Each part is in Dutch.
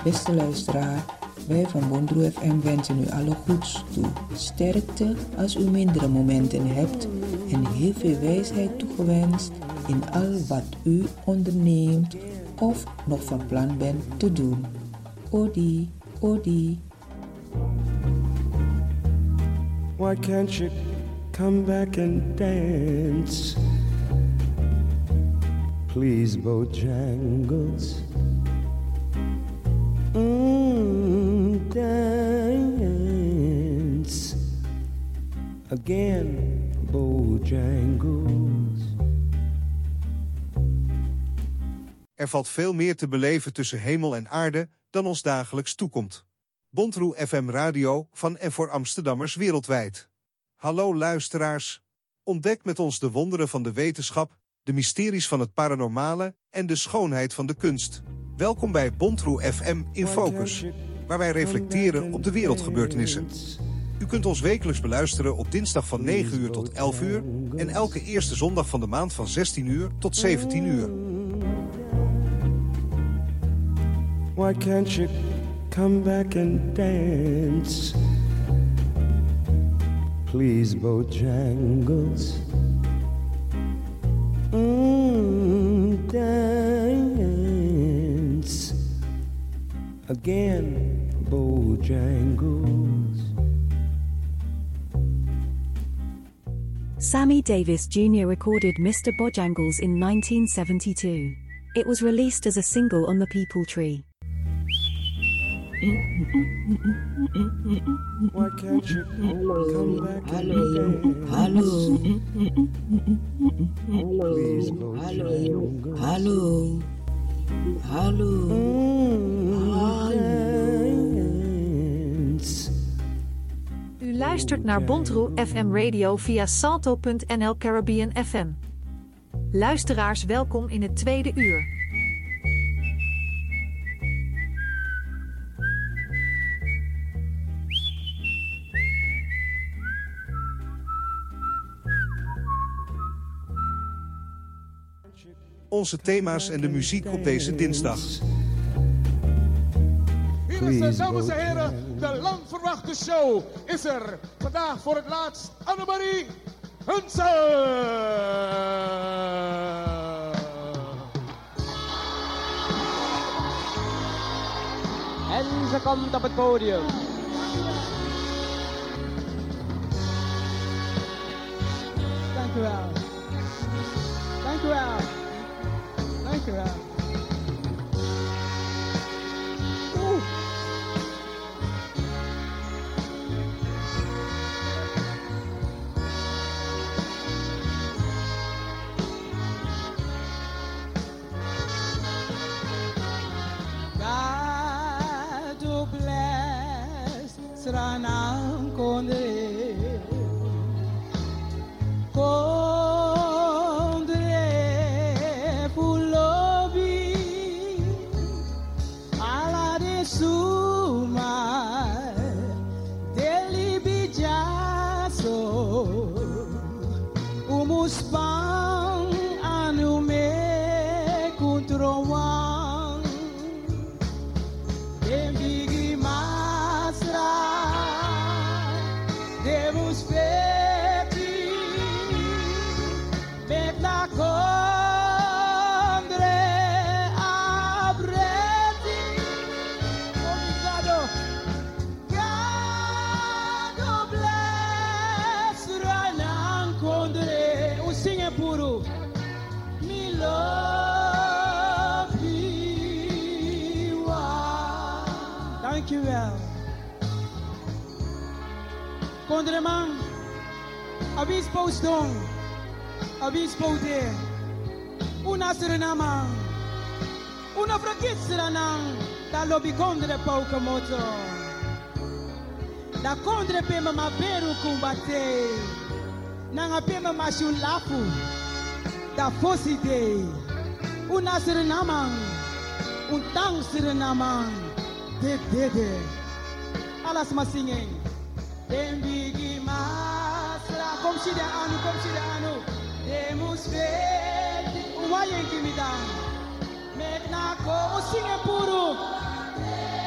Beste luisteraar, wij van Bondroe FM wensen u alle goeds toe. Sterkte als u mindere momenten hebt en heel veel wijsheid toegewenst in al wat u onderneemt of nog van plan bent te doen. Odi, odi. Why can't you come back and dance? Please, Bojangles. Dance again, Bojangles. Er valt veel meer te beleven tussen hemel en aarde dan ons dagelijks toekomt. Bondroe FM Radio van en voor Amsterdammers wereldwijd. Hallo luisteraars. Ontdek met ons de wonderen van de wetenschap, de mysteries van het paranormale en de schoonheid van de kunst. Welkom bij Bondroe FM in Focus, waar wij reflecteren op de wereldgebeurtenissen. U kunt ons wekelijks beluisteren op dinsdag van 9 uur tot 11 uur en elke eerste zondag van de maand van 16 uur tot 17 uur. Why can't you come back and dance? Please, Bojangles. Dance again, Bojangles. Sammy Davis Jr. recorded Mr. Bojangles in 1972. It was released as a single on the People Tree. Why can't you come back and dance? Hallo. Please, Bojangles. Hallo. Hallo. Dance. U luistert naar Bondroe FM Radio via salto.nl Caribbean FM. Luisteraars, welkom in het tweede uur. Onze thema's en de muziek op deze dinsdag. Hier is, dames en heren, de lang verwachte show is er. Vandaag voor het laatst Annemarie Hunsel. En ze komt op het podium. Dank u wel. Dank u wel. Dank u wel. God bless Sranam Konde. Kondreman, Abispo Stone, Abispo de, una serenama, una fraquisranang, da lobby kondre pauka moto, da kondre pema ma beru kumbate, nanga pema ma shulafu, da fosite, una serenama, un tang serenama, de, alas ma singing. Dembigi masra, kom si de anu, demus feti, uwayen kimidang, met na ko, o singe puro,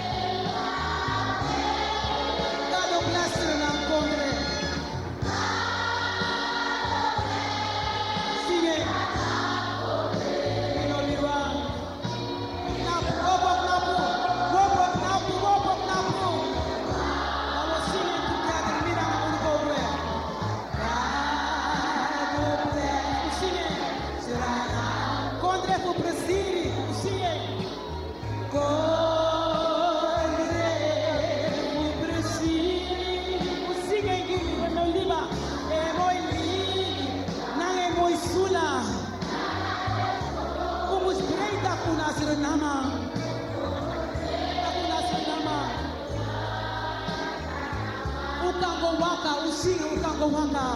waka usinga ukango waka.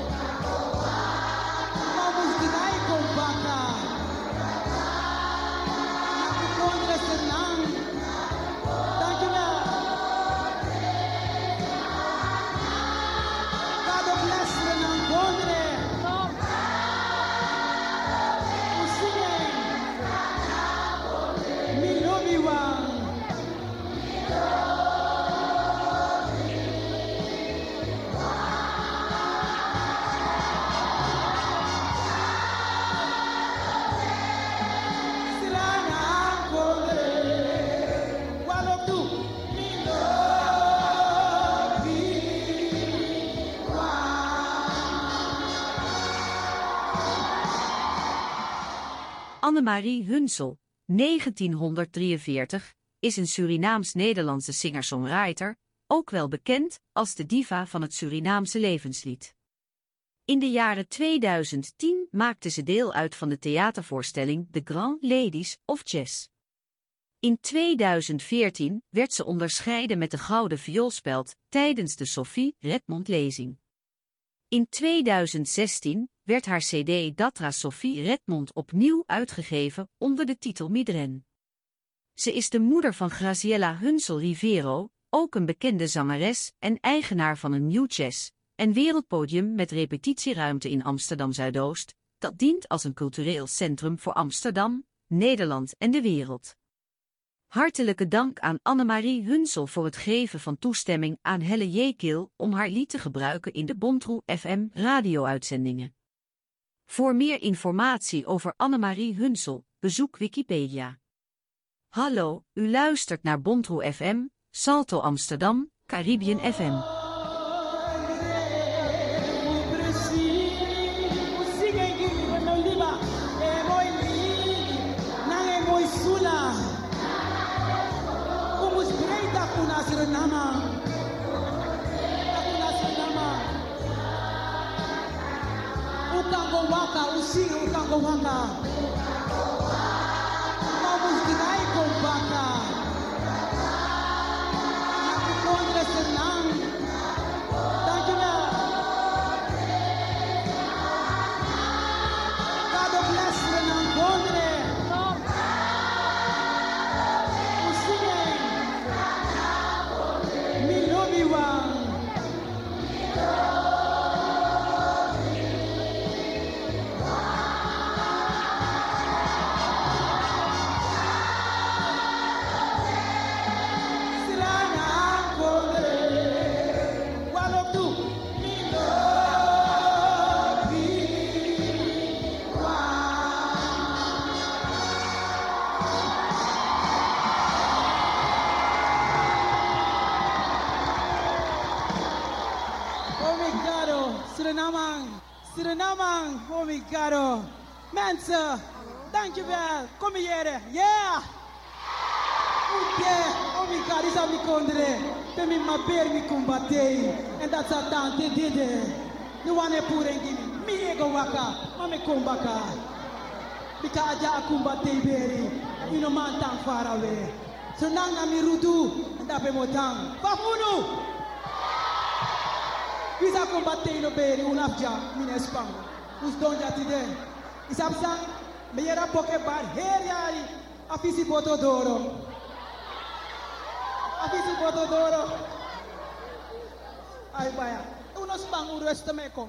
Vamos dinai com waka. Contra senang. Dankjewel. God bless you and Gondre. Usingen. Milobiwan. Annemarie Hunsel, 1943, is een Surinaams-Nederlandse singer-songwriter, ook wel bekend als de diva van het Surinaamse levenslied. In de jaren 2010 maakte ze deel uit van de theatervoorstelling The Grand Ladies of Jazz. In 2014 werd ze onderscheiden met de Gouden Vioolspeld tijdens de Sophie Redmond-lezing. In 2016 werd haar cd Datra Sophie Redmond opnieuw uitgegeven onder de titel Midren. Ze is de moeder van Graciela Hunsel Rivero, ook een bekende zangeres en eigenaar van een New Jazz en wereldpodium met repetitieruimte in Amsterdam Zuidoost, dat dient als een cultureel centrum voor Amsterdam, Nederland en de wereld. Hartelijke dank aan Annemarie Hunsel voor het geven van toestemming aan Helle Jekiel om haar lied te gebruiken in de Bontroe FM radio-uitzendingen. Voor meer informatie over Annemarie Hunsel, bezoek Wikipedia. Hallo, u luistert naar Bontroe FM, Salto Amsterdam, Caribbean FM. Ukango waka, usinga ukango waka. Vamos dinai com waka. Contra senang. Dankjewel. God bless you and Gondre. Usingen. Milobiwan. Surinamang, oh my God. Mensen, dankjewel. Kom hier, yeah. Oh my God, is aan mi kondre. Pemi ma ber mi kumbate. En dat sa tante dide. Nu wane pure ngimi. Mi ego waka, ma me kumbaka. Bika aja kumbate beri. Ino man tang far away. So nanga mi rudu. En dape mo tang. Fafunu. Visa combater no beri unafja mine spang. Us donja tide. Isapsang meyera poke bar her yari afisi botodoro. Afisi botodoro. Ay baya. Uno spang ureste mekong.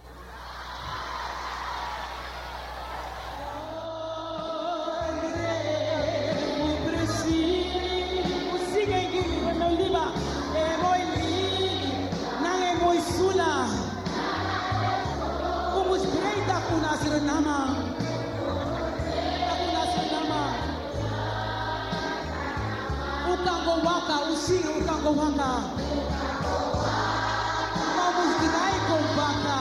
Sula, como espreita com Surinama, o tango waka, o singa, o tango waka, vamos dinai com waka,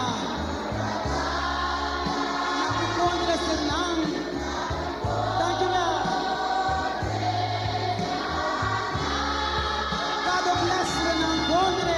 contra senang, dankjewel. God bless you and Gondre.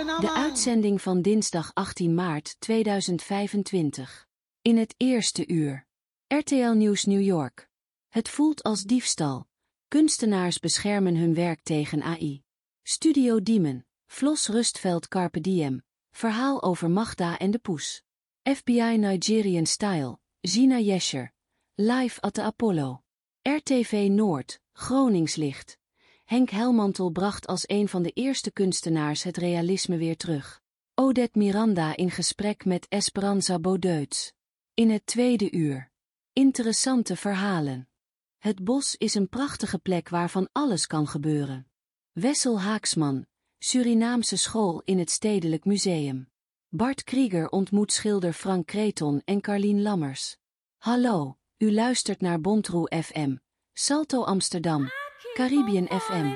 De uitzending van dinsdag 18 maart 2025. In het eerste uur. RTL Nieuws New York. Het voelt als diefstal. Kunstenaars beschermen hun werk tegen AI. Studio Diemen. Vlos Rustveld Carpe Diem. Verhaal over Magda en de poes. FBI Nigerian Style. Gina Jescher. Live at the Apollo. RTV Noord. Groningslicht. Henk Helmantel bracht als een van de eerste kunstenaars het realisme weer terug. Odette Miranda in gesprek met Esperanza Bodeuts. In het tweede uur. Interessante verhalen. Het bos is een prachtige plek waarvan alles kan gebeuren. Wessel Haaksman. Surinaamse school in het Stedelijk Museum. Bart Krieger ontmoet schilder Frank Creton en Carlien Lammers. Hallo, u luistert naar Bontroe FM. Salto Amsterdam. Caribbean FM.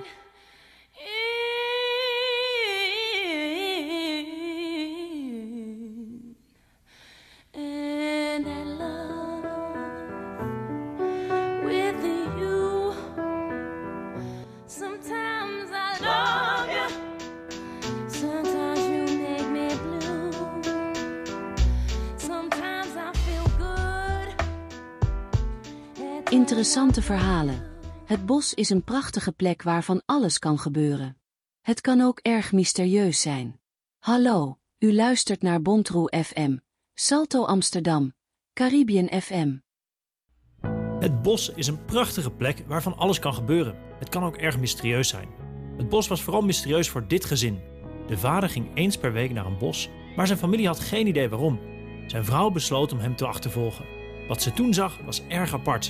Interessante verhalen. Het bos is een prachtige plek waarvan alles kan gebeuren. Het kan ook erg mysterieus zijn. Hallo, u luistert naar Bontroe FM. Salto Amsterdam. Caribbean FM. Het bos is een prachtige plek waarvan alles kan gebeuren. Het kan ook erg mysterieus zijn. Het bos was vooral mysterieus voor dit gezin. De vader ging eens per week naar een bos, maar zijn familie had geen idee waarom. Zijn vrouw besloot om hem te achtervolgen. Wat ze toen zag was erg apart.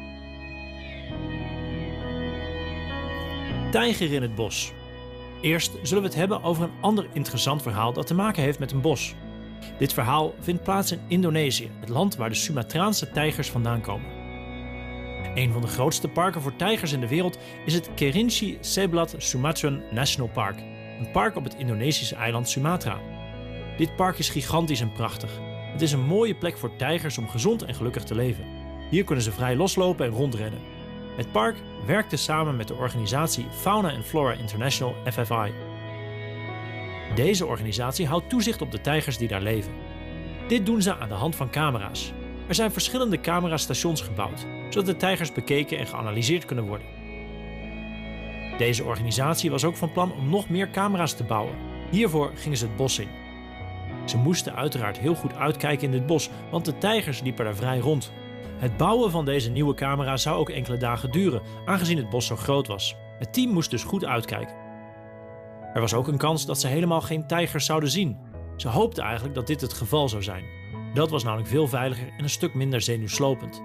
Tijger in het bos. Eerst zullen we het hebben over een ander interessant verhaal dat te maken heeft met een bos. Dit verhaal vindt plaats in Indonesië, het land waar de Sumatraanse tijgers vandaan komen. Een van de grootste parken voor tijgers in de wereld is het Kerinci Seblat Sumatran National Park, een park op het Indonesische eiland Sumatra. Dit park is gigantisch en prachtig. Het is een mooie plek voor tijgers om gezond en gelukkig te leven. Hier kunnen ze vrij loslopen en rondrennen. Het park werkte samen met de organisatie Fauna and Flora International FFI. Deze organisatie houdt toezicht op de tijgers die daar leven. Dit doen ze aan de hand van camera's. Er zijn verschillende camerastations gebouwd, zodat de tijgers bekeken en geanalyseerd kunnen worden. Deze organisatie was ook van plan om nog meer camera's te bouwen. Hiervoor gingen ze het bos in. Ze moesten uiteraard heel goed uitkijken in dit bos, want de tijgers liepen daar vrij rond. Het bouwen van deze nieuwe camera zou ook enkele dagen duren, aangezien het bos zo groot was. Het team moest dus goed uitkijken. Er was ook een kans dat ze helemaal geen tijgers zouden zien. Ze hoopten eigenlijk dat dit het geval zou zijn. Dat was namelijk veel veiliger en een stuk minder zenuwslopend.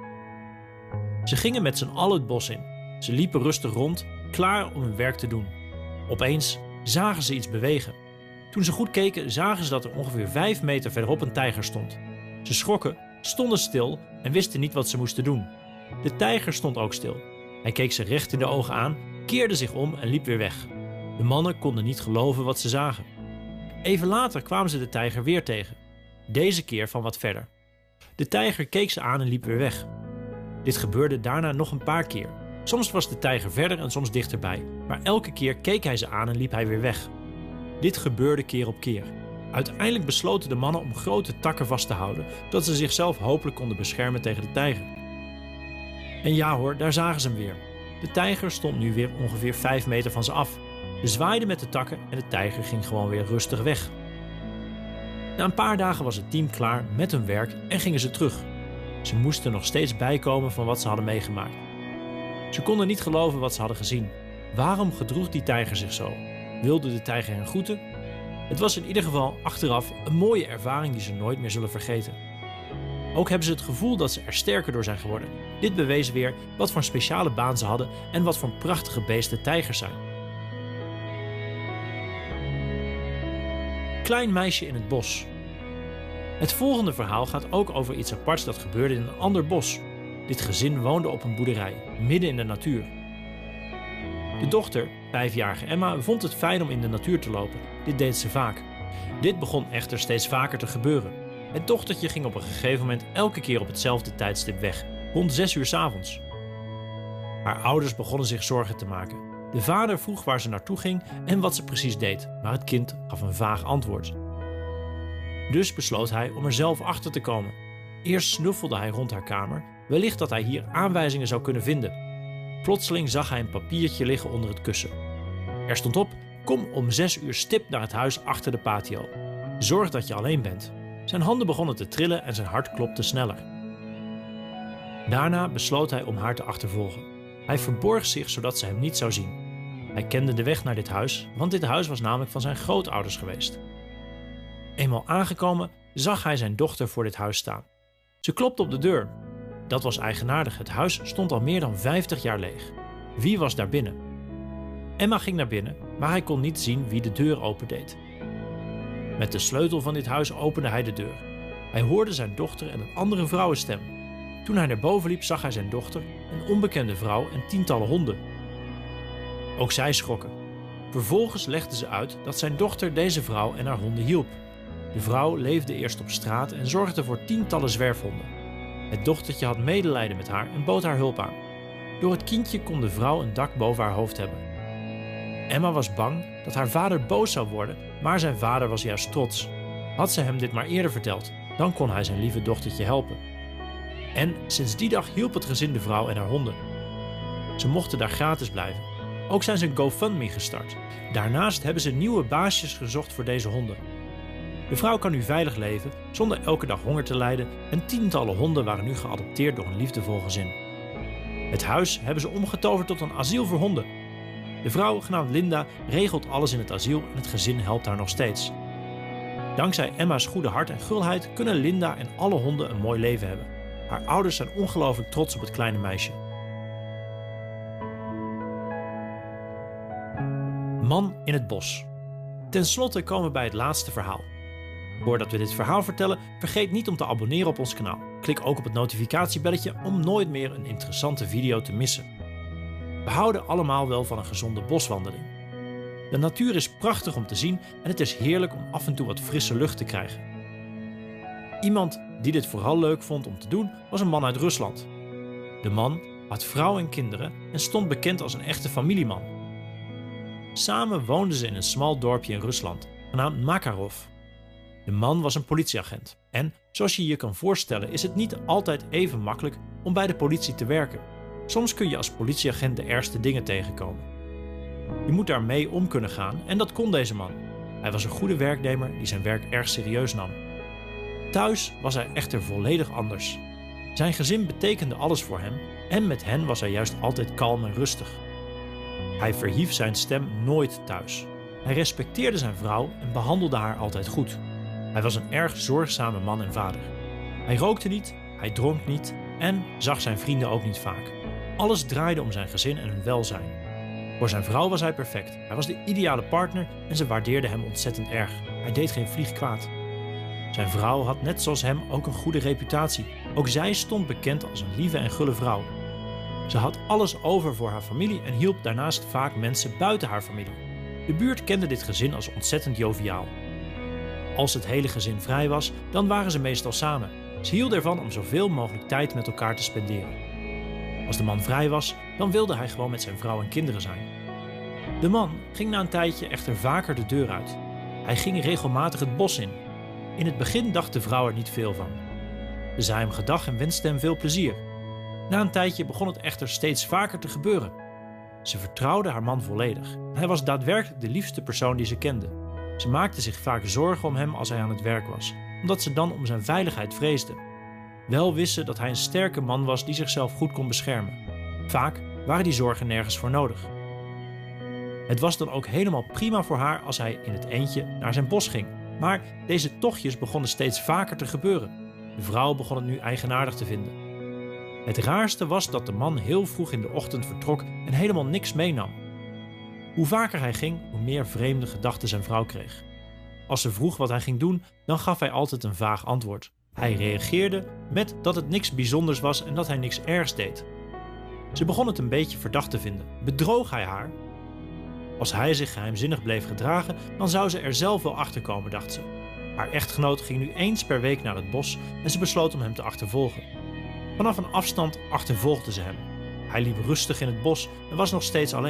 Ze gingen met z'n allen het bos in. Ze liepen rustig rond, klaar om hun werk te doen. Opeens zagen ze iets bewegen. Toen ze goed keken, zagen ze dat er ongeveer 5 meter verderop een tijger stond. Ze schrokken, stonden stil en wisten niet wat ze moesten doen. De tijger stond ook stil. Hij keek ze recht in de ogen aan, keerde zich om en liep weer weg. De mannen konden niet geloven wat ze zagen. Even later kwamen ze de tijger weer tegen. Deze keer van wat verder. De tijger keek ze aan en liep weer weg. Dit gebeurde daarna nog een paar keer. Soms was de tijger verder en soms dichterbij. Maar elke keer keek hij ze aan en liep hij weer weg. Dit gebeurde keer op keer. Uiteindelijk besloten de mannen om grote takken vast te houden, zodat ze zichzelf hopelijk konden beschermen tegen de tijger. En ja hoor, daar zagen ze hem weer. De tijger stond nu weer ongeveer 5 meter van ze af. Ze zwaaiden met de takken en de tijger ging gewoon weer rustig weg. Na een paar dagen was het team klaar met hun werk en gingen ze terug. Ze moesten nog steeds bijkomen van wat ze hadden meegemaakt. Ze konden niet geloven wat ze hadden gezien. Waarom gedroeg die tijger zich zo? Wilde de tijger hen groeten? Het was in ieder geval achteraf een mooie ervaring die ze nooit meer zullen vergeten. Ook hebben ze het gevoel dat ze er sterker door zijn geworden. Dit bewees weer wat voor een speciale baan ze hadden en wat voor prachtige beesten tijgers zijn. Klein meisje in het bos. Het volgende verhaal gaat ook over iets aparts dat gebeurde in een ander bos. Dit gezin woonde op een boerderij, midden in de natuur. De dochter, 5-jarige Emma, vond het fijn om in de natuur te lopen. Dit deed ze vaak. Dit begon echter steeds vaker te gebeuren. Het dochtertje ging op een gegeven moment elke keer op hetzelfde tijdstip weg, rond 6 uur 's avonds. Haar ouders begonnen zich zorgen te maken. De vader vroeg waar ze naartoe ging en wat ze precies deed, maar het kind gaf een vaag antwoord. Dus besloot hij om er zelf achter te komen. Eerst snuffelde hij rond haar kamer, wellicht dat hij hier aanwijzingen zou kunnen vinden. Plotseling zag hij een papiertje liggen onder het kussen. Er stond op: kom om 6 uur stip naar het huis achter de patio. Zorg dat je alleen bent. Zijn handen begonnen te trillen en zijn hart klopte sneller. Daarna besloot hij om haar te achtervolgen. Hij verborg zich zodat ze hem niet zou zien. Hij kende de weg naar dit huis, want dit huis was namelijk van zijn grootouders geweest. Eenmaal aangekomen zag hij zijn dochter voor dit huis staan. Ze klopte op de deur. Dat was eigenaardig, het huis stond al meer dan 50 jaar leeg. Wie was daar binnen? Emma ging naar binnen, maar hij kon niet zien wie de deur opendeed. Met de sleutel van dit huis opende hij de deur. Hij hoorde zijn dochter en een andere vrouwenstem. Toen hij naar boven liep zag hij zijn dochter, een onbekende vrouw en tientallen honden. Ook zij schrokken. Vervolgens legde ze uit dat zijn dochter deze vrouw en haar honden hielp. De vrouw leefde eerst op straat en zorgde voor tientallen zwerfhonden. Het dochtertje had medelijden met haar en bood haar hulp aan. Door het kindje kon de vrouw een dak boven haar hoofd hebben. Emma was bang dat haar vader boos zou worden, maar zijn vader was juist trots. Had ze hem dit maar eerder verteld, dan kon hij zijn lieve dochtertje helpen. En sinds die dag hielp het gezin de vrouw en haar honden. Ze mochten daar gratis blijven. Ook zijn ze een GoFundMe gestart. Daarnaast hebben ze nieuwe baasjes gezocht voor deze honden. De vrouw kan nu veilig leven, zonder elke dag honger te lijden en tientallen honden waren nu geadopteerd door een liefdevol gezin. Het huis hebben ze omgetoverd tot een asiel voor honden. De vrouw, genaamd Linda, regelt alles in het asiel en het gezin helpt haar nog steeds. Dankzij Emma's goede hart en gulheid kunnen Linda en alle honden een mooi leven hebben. Haar ouders zijn ongelooflijk trots op het kleine meisje. Man in het bos. Ten slotte komen we bij het laatste verhaal. Voordat we dit verhaal vertellen, vergeet niet om te abonneren op ons kanaal. Klik ook op het notificatiebelletje om nooit meer een interessante video te missen. We houden allemaal wel van een gezonde boswandeling. De natuur is prachtig om te zien en het is heerlijk om af en toe wat frisse lucht te krijgen. Iemand die dit vooral leuk vond om te doen was een man uit Rusland. De man had vrouw en kinderen en stond bekend als een echte familieman. Samen woonden ze in een smal dorpje in Rusland, genaamd Makarov. De man was een politieagent en, zoals je je kan voorstellen, is het niet altijd even makkelijk om bij de politie te werken. Soms kun je als politieagent de ergste dingen tegenkomen. Je moet daarmee om kunnen gaan en dat kon deze man. Hij was een goede werknemer die zijn werk erg serieus nam. Thuis was hij echter volledig anders. Zijn gezin betekende alles voor hem en met hen was hij juist altijd kalm en rustig. Hij verhief zijn stem nooit thuis. Hij respecteerde zijn vrouw en behandelde haar altijd goed. Hij was een erg zorgzame man en vader. Hij rookte niet, hij dronk niet en zag zijn vrienden ook niet vaak. Alles draaide om zijn gezin en hun welzijn. Voor zijn vrouw was hij perfect. Hij was de ideale partner en ze waardeerde hem ontzettend erg. Hij deed geen vlieg kwaad. Zijn vrouw had net zoals hem ook een goede reputatie. Ook zij stond bekend als een lieve en gulle vrouw. Ze had alles over voor haar familie en hielp daarnaast vaak mensen buiten haar familie. De buurt kende dit gezin als ontzettend joviaal. Als het hele gezin vrij was, dan waren ze meestal samen. Ze hielden ervan om zoveel mogelijk tijd met elkaar te spenderen. Als de man vrij was, dan wilde hij gewoon met zijn vrouw en kinderen zijn. De man ging na een tijdje echter vaker de deur uit. Hij ging regelmatig het bos in. In het begin dacht de vrouw er niet veel van. Ze zei hem gedag en wenste hem veel plezier. Na een tijdje begon het echter steeds vaker te gebeuren. Ze vertrouwde haar man volledig. Hij was daadwerkelijk de liefste persoon die ze kende. Ze maakte zich vaak zorgen om hem als hij aan het werk was, omdat ze dan om zijn veiligheid vreesde. Wel wist ze dat hij een sterke man was die zichzelf goed kon beschermen. Vaak waren die zorgen nergens voor nodig. Het was dan ook helemaal prima voor haar als hij in het eentje naar zijn bos ging. Maar deze tochtjes begonnen steeds vaker te gebeuren. De vrouw begon het nu eigenaardig te vinden. Het raarste was dat de man heel vroeg in de ochtend vertrok en helemaal niks meenam. Hoe vaker hij ging, hoe meer vreemde gedachten zijn vrouw kreeg. Als ze vroeg wat hij ging doen, dan gaf hij altijd een vaag antwoord. Hij reageerde met dat het niks bijzonders was en dat hij niks ergs deed. Ze begon het een beetje verdacht te vinden. Bedroog hij haar? Als hij zich geheimzinnig bleef gedragen, dan zou ze er zelf wel achter komen, dacht ze. Haar echtgenoot ging nu eens per week naar het bos en ze besloot om hem te achtervolgen. Vanaf een afstand achtervolgde ze hem. Hij liep rustig in het bos en was nog steeds alleen.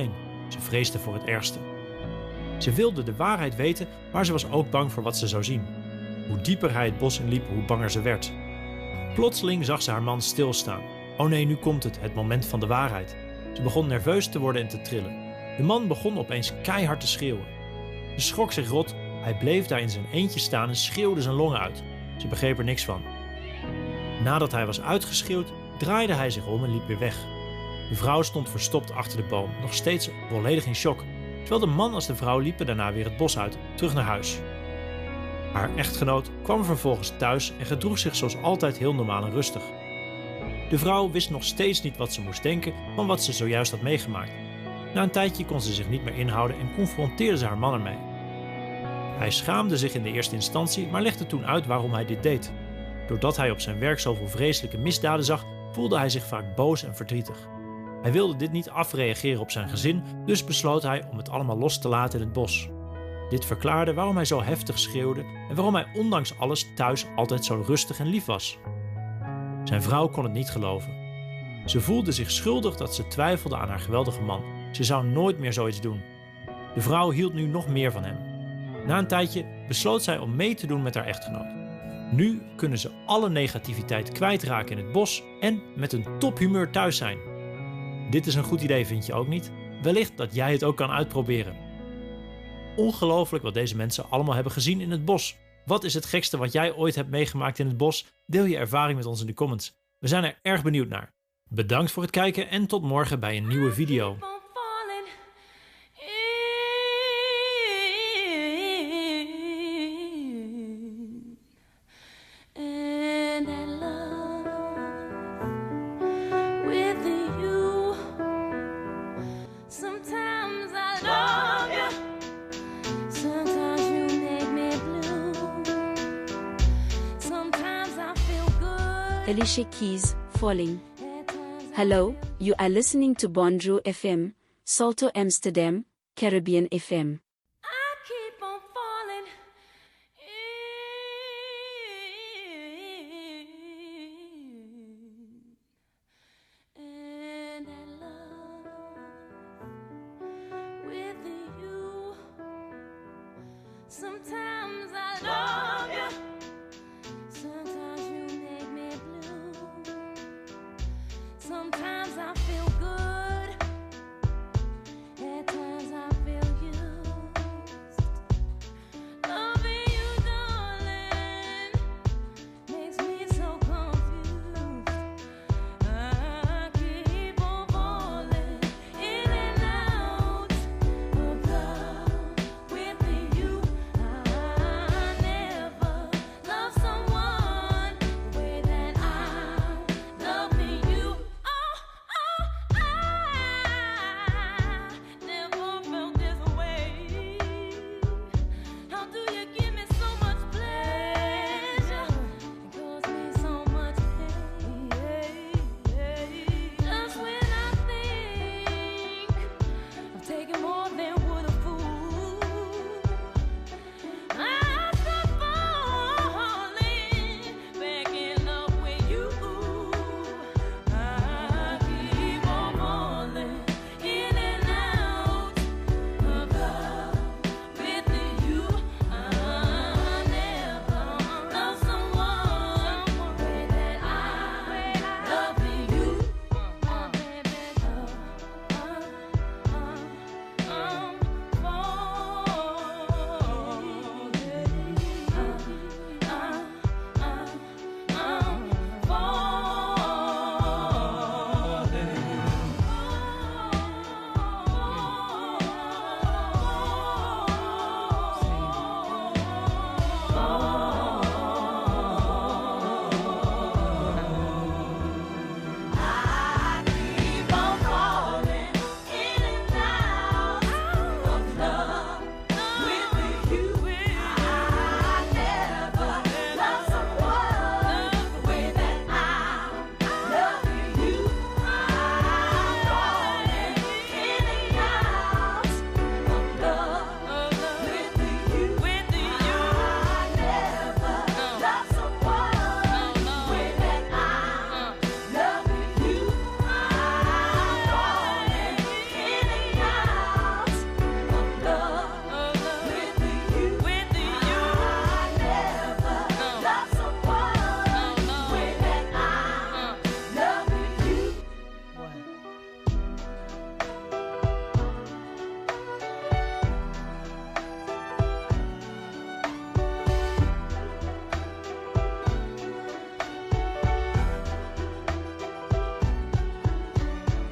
Ze vreesde voor het ergste. Ze wilde de waarheid weten, maar ze was ook bang voor wat ze zou zien. Hoe dieper hij het bos inliep, hoe banger ze werd. Plotseling zag ze haar man stilstaan. Oh nee, nu komt het moment van de waarheid. Ze begon nerveus te worden en te trillen. De man begon opeens keihard te schreeuwen. Ze schrok zich rot, hij bleef daar in zijn eentje staan en schreeuwde zijn longen uit. Ze begreep er niks van. Nadat hij was uitgeschreeuwd, draaide hij zich om en liep weer weg. De vrouw stond verstopt achter de boom, nog steeds volledig in shock. Zowel de man als de vrouw liepen daarna weer het bos uit, terug naar huis. Haar echtgenoot kwam vervolgens thuis en gedroeg zich zoals altijd heel normaal en rustig. De vrouw wist nog steeds niet wat ze moest denken van wat ze zojuist had meegemaakt. Na een tijdje kon ze zich niet meer inhouden en confronteerde ze haar man ermee. Hij schaamde zich in de eerste instantie, maar legde toen uit waarom hij dit deed. Doordat hij op zijn werk zoveel vreselijke misdaden zag, voelde hij zich vaak boos en verdrietig. Hij wilde dit niet afreageren op zijn gezin, dus besloot hij om het allemaal los te laten in het bos. Dit verklaarde waarom hij zo heftig schreeuwde en waarom hij ondanks alles thuis altijd zo rustig en lief was. Zijn vrouw kon het niet geloven. Ze voelde zich schuldig dat ze twijfelde aan haar geweldige man. Ze zou nooit meer zoiets doen. De vrouw hield nu nog meer van hem. Na een tijdje besloot zij om mee te doen met haar echtgenoot. Nu kunnen ze alle negativiteit kwijtraken in het bos en met een tophumeur thuis zijn. Dit is een goed idee, vind je ook niet? Wellicht dat jij het ook kan uitproberen. Ongelooflijk wat deze mensen allemaal hebben gezien in het bos. Wat is het gekste wat jij ooit hebt meegemaakt in het bos? Deel je ervaring met ons in de comments. We zijn er erg benieuwd naar. Bedankt voor het kijken en tot morgen bij een nieuwe video. Alicia Keys, Falling. Hello, you are listening to Bonjour FM, Salto Amsterdam, Caribbean FM. Sometimes I love you, sometimes you make me blue. Sometimes I feel good, at times I feel you.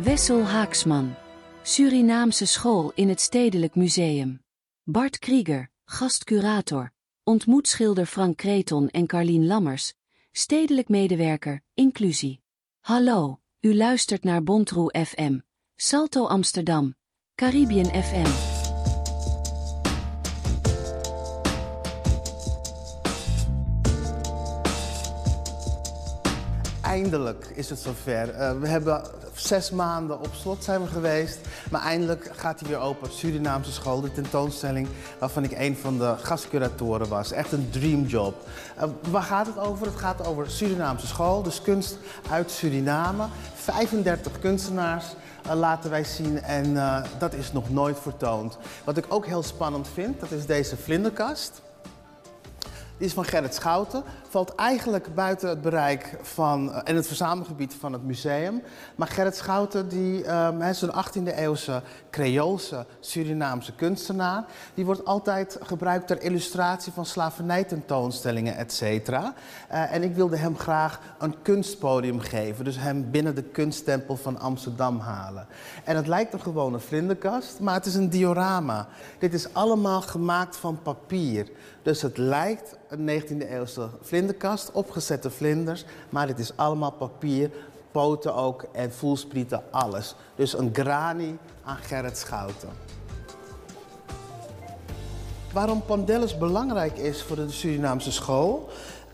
Wessel Haaksman. Surinaamse school in het Stedelijk Museum. Bart Krieger, gastcurator. Ontmoetschilder Frank Kreton en Carlien Lammers, stedelijk medewerker, inclusie. Hallo, u luistert naar Bontroe FM, Salto Amsterdam, Caribbean FM. Eindelijk is het zover. We hebben 6 maanden op slot zijn we geweest. Maar eindelijk gaat hij weer open. Surinaamse school, de tentoonstelling waarvan ik een van de gastcuratoren was. Echt een dreamjob. Waar gaat het over? Het gaat over Surinaamse school, dus kunst uit Suriname. 35 kunstenaars laten wij zien en dat is nog nooit vertoond. Wat ik ook heel spannend vind, dat is deze vlinderkast. Die is van Gerrit Schouten, valt eigenlijk buiten het bereik van en het verzamelgebied van het museum. Maar Gerrit Schouten die, is een 18e eeuwse Creoolse Surinaamse kunstenaar. Die wordt altijd gebruikt ter illustratie van slavernijtentoonstellingen, etc. En ik wilde hem graag een kunstpodium geven, dus hem binnen de kunsttempel van Amsterdam halen. En het lijkt een gewone vlinderkast, maar het is een diorama. Dit is allemaal gemaakt van papier. Dus het lijkt een 19e eeuwse vlinderkast, opgezette vlinders, maar dit is allemaal papier, poten ook en voelsprieten, alles. Dus een grani aan Gerrit Schouten. Waarom Pandellus belangrijk is voor de Surinaamse school,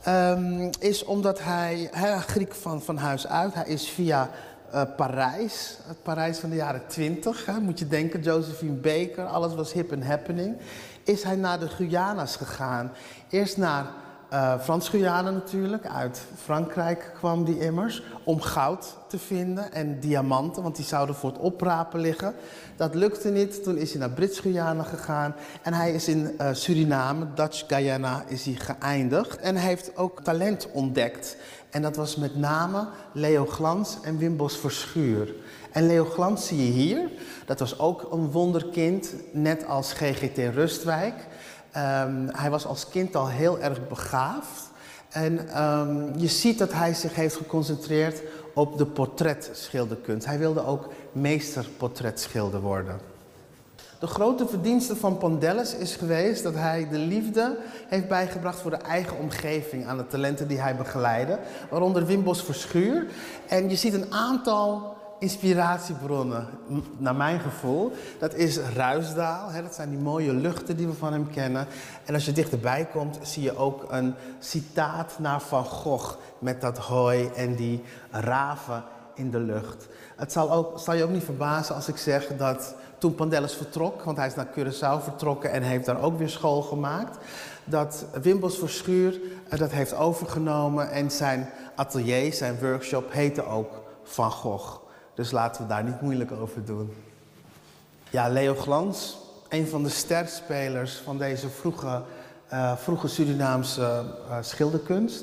is omdat hij Griek van huis uit, hij is via Parijs, het Parijs van de jaren 20, moet je denken, Josephine Baker, alles was hip en happening. Is hij naar de Guyana's gegaan. Eerst naar Frans-Guyana natuurlijk, uit Frankrijk kwam die immers, om goud te vinden en diamanten, want die zouden voor het oprapen liggen. Dat lukte niet, toen is hij naar Brits-Guyana gegaan en hij is in Suriname, Dutch Guyana, is hij geëindigd. En hij heeft ook talent ontdekt. En dat was met name Leo Glans en Wim Bos Verschuur. En Leo Glans zie je hier. Dat was ook een wonderkind, net als GGT Rustwijk. Hij was als kind al heel erg begaafd. En je ziet dat hij zich heeft geconcentreerd op de portretschilderkunst. Hij wilde ook meesterportretschilder worden. De grote verdienste van Pandellus is geweest dat hij de liefde heeft bijgebracht voor de eigen omgeving aan de talenten die hij begeleidde. Waaronder Wim Bos Verschuur. En je ziet een aantal inspiratiebronnen, naar mijn gevoel. Dat is Ruisdael, dat zijn die mooie luchten die we van hem kennen. En als je dichterbij komt, zie je ook een citaat naar Van Gogh met dat hooi en die raven in de lucht. Het zal je ook niet verbazen als ik zeg dat toen Pandellus vertrok, want hij is naar Curaçao vertrokken en heeft daar ook weer school gemaakt, dat Wim Bos Verschuur dat heeft overgenomen en zijn atelier, zijn workshop, heette ook Van Gogh. Dus laten we daar niet moeilijk over doen. Ja, Leo Glans, een van de sterspelers van deze vroege Surinaamse schilderkunst.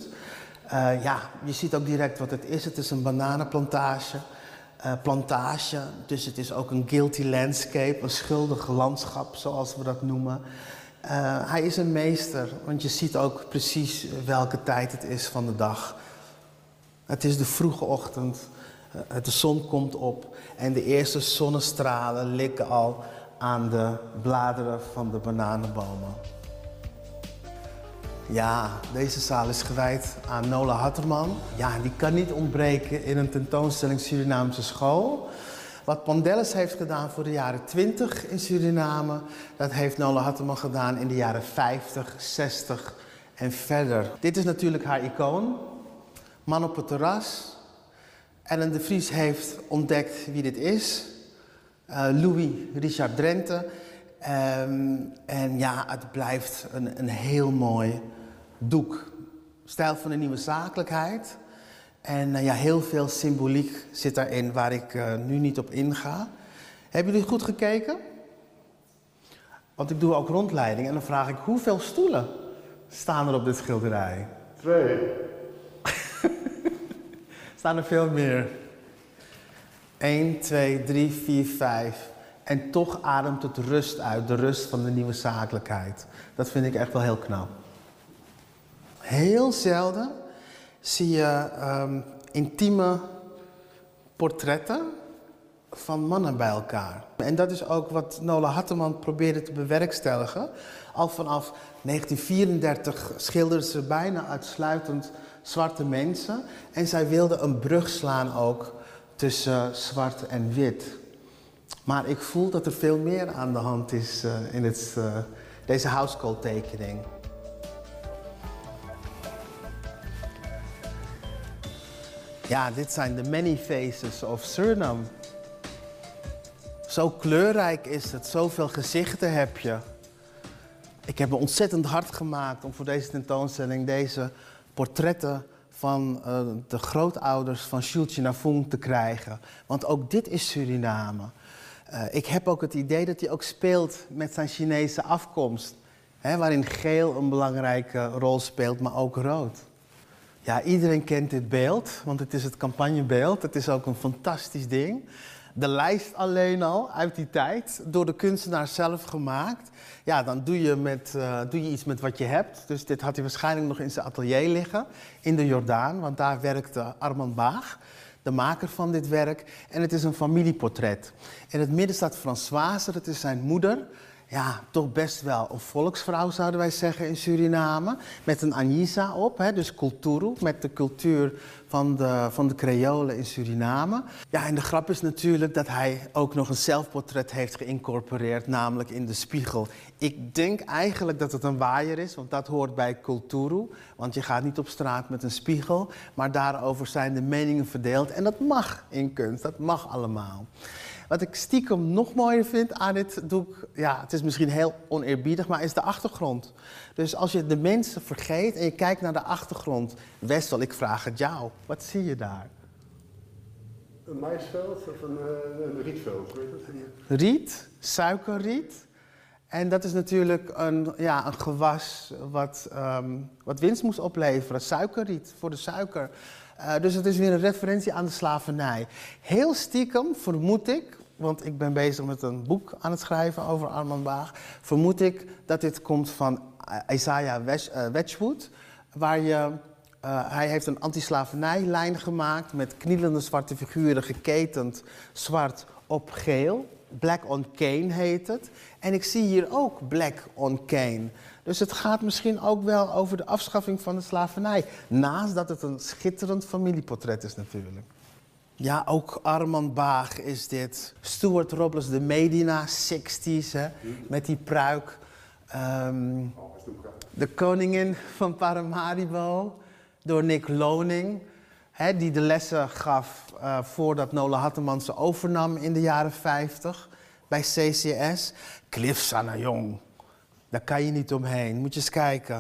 Je ziet ook direct wat het is. Het is een bananenplantage. Dus het is ook een guilty landscape, een schuldig landschap, zoals we dat noemen. Hij is een meester, want je ziet ook precies welke tijd het is van de dag. Het is de vroege ochtend. De zon komt op en de eerste zonnestralen likken al aan de bladeren van de bananenbomen. Ja, deze zaal is gewijd aan Nola Hatterman. Ja, die kan niet ontbreken in een tentoonstelling Surinaamse school. Wat Pandellus heeft gedaan voor de jaren 20 in Suriname, dat heeft Nola Hatterman gedaan in de jaren 50, 60 en verder. Dit is natuurlijk haar icoon, Man op het terras. Ellen de Vries heeft ontdekt wie dit is. Louis Richard Drenthe. En ja, het blijft een heel mooi doek. Stijl van de nieuwe zakelijkheid. En heel veel symboliek zit daarin waar ik nu niet op inga. Hebben jullie goed gekeken? Want ik doe ook rondleiding en dan vraag ik hoeveel stoelen staan er op dit schilderij? 2. Staan er veel meer. 1, 2, 3, 4, 5. En toch ademt het rust uit, de rust van de nieuwe zakelijkheid. Dat vind ik echt wel heel knap. Heel zelden zie je intieme portretten van mannen bij elkaar. En dat is ook wat Nola Hatteman probeerde te bewerkstelligen. Al vanaf 1934 schilderde ze bijna uitsluitend zwarte mensen. En zij wilde een brug slaan ook tussen zwart en wit. Maar ik voel dat er veel meer aan de hand is in deze houtskooltekening. Ja, dit zijn de many faces of Suriname. Zo kleurrijk is het, zoveel gezichten heb je. Ik heb me ontzettend hard gemaakt om voor deze tentoonstelling deze portretten van de grootouders van Jules Navong te krijgen. Want ook dit is Suriname. Ik heb ook het idee dat hij ook speelt met zijn Chinese afkomst. Hè, waarin geel een belangrijke rol speelt, maar ook rood. Ja, iedereen kent dit beeld, want het is het campagnebeeld. Het is ook een fantastisch ding. De lijst alleen al, uit die tijd, door de kunstenaar zelf gemaakt. Ja, dan doe je iets met wat je hebt. Dus dit had hij waarschijnlijk nog in zijn atelier liggen, in de Jordaan. Want daar werkte Armand Baag, de maker van dit werk. En het is een familieportret. In het midden staat Françoise, dat is zijn moeder. Ja, toch best wel een volksvrouw, zouden wij zeggen, in Suriname. Met een Anissa op, hè, dus culturu, met de cultuur van de Creolen in Suriname. Ja, en de grap is natuurlijk dat hij ook nog een zelfportret heeft geïncorporeerd, namelijk in de spiegel. Ik denk eigenlijk dat het een waaier is, want dat hoort bij culturu. Want je gaat niet op straat met een spiegel, maar daarover zijn de meningen verdeeld. En dat mag in kunst, dat mag allemaal. Wat ik stiekem nog mooier vind aan dit doek, ja, het is misschien heel oneerbiedig, maar is de achtergrond. Dus als je de mensen vergeet en je kijkt naar de achtergrond, Wessel, ik vraag het jou, wat zie je daar? Een maïsveld of een rietveld, weet het? Riet, suikerriet. En dat is natuurlijk een gewas wat winst moest opleveren, suikerriet voor de suiker. Dus het is weer een referentie aan de slavernij. Heel stiekem vermoed ik, want ik ben bezig met een boek aan het schrijven over Armand Baag, vermoed ik dat dit komt van Isaiah Wedgwood, waar hij heeft een anti-slavernijlijn gemaakt met knielende zwarte figuren geketend zwart op geel. Black on Cane heet het. En ik zie hier ook Black on Cane. Dus het gaat misschien ook wel over de afschaffing van de slavernij. Naast dat het een schitterend familieportret is natuurlijk. Ja, ook Armand Baag is dit. Stuart Robles de Medina, 60's, hè, met die pruik. De koningin van Paramaribo, door Nick Loning. Hè, die de lessen gaf voordat Nola Hatteman ze overnam in de jaren 50 bij CCS. Cliff Sanayong, daar kan je niet omheen. Moet je eens kijken.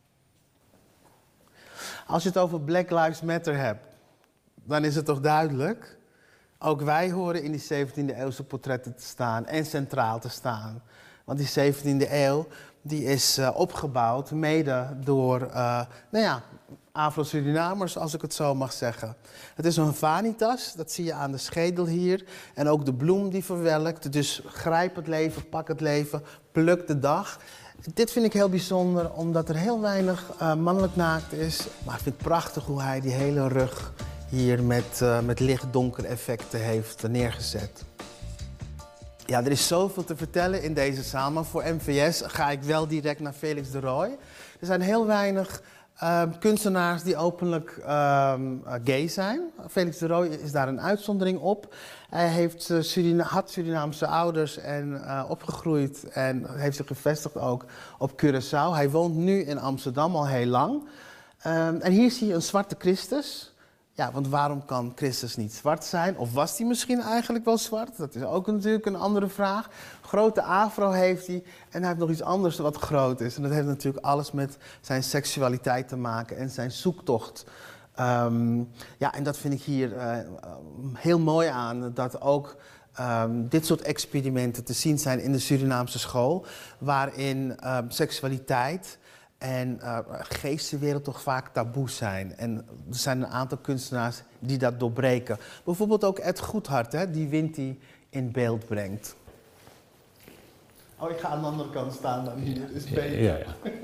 Als je het over Black Lives Matter hebt, dan is het toch duidelijk. Ook wij horen in die 17e eeuwse portretten te staan en centraal te staan. Want die 17e eeuw die is opgebouwd mede door Afro-Surinamers, als ik het zo mag zeggen. Het is een vanitas, dat zie je aan de schedel hier. En ook de bloem die verwelkt. Dus grijp het leven, pak het leven, pluk de dag. Dit vind ik heel bijzonder, omdat er heel weinig mannelijk naakt is. Maar ik vind het prachtig hoe hij die hele rug hier met licht-donker effecten heeft neergezet. Ja, er is zoveel te vertellen in deze zaal, maar voor MVS ga ik wel direct naar Felix de Rooij. Er zijn heel weinig kunstenaars die openlijk gay zijn. Felix de Rooij is daar een uitzondering op. Hij had Surinaamse ouders en opgegroeid en heeft zich gevestigd ook op Curaçao. Hij woont nu in Amsterdam al heel lang. En hier zie je een zwarte Christus. Ja, want waarom kan Christus niet zwart zijn? Of was hij misschien eigenlijk wel zwart? Dat is ook natuurlijk een andere vraag. Grote afro heeft hij en hij heeft nog iets anders wat groot is. En dat heeft natuurlijk alles met zijn seksualiteit te maken en zijn zoektocht. En dat vind ik hier heel mooi aan. Dat ook dit soort experimenten te zien zijn in de Surinaamse school. Waarin seksualiteit en geestenwereld toch vaak taboe zijn. En er zijn een aantal kunstenaars die dat doorbreken. Bijvoorbeeld ook Ed Goedhart, hè, die Winti in beeld brengt. Oh, ik ga aan de andere kant staan dan hier. Is beter. Ja.